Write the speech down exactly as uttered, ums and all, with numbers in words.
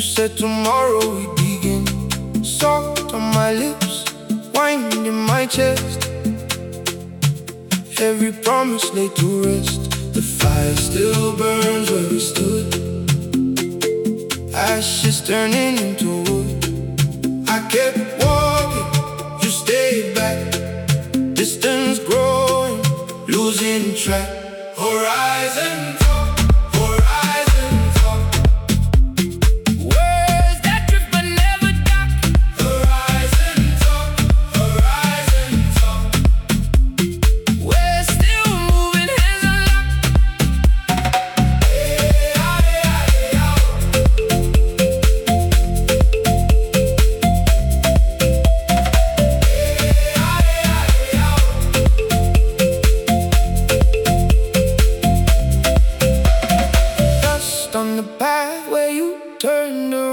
said tomorrow we begin. Salt on my lips, wine in my chest. Every promise laid to rest. The fire still burns where we stood, ashes turning into wood. I kept walking, you stayed back. Distance growing, losing track. Horizon talk, horizon talk. Words that drift but never dock. Horizon talk, horizon talk. We're still moving, hands unlocked. Hey, aye, aye, aye. On the path where you turned around.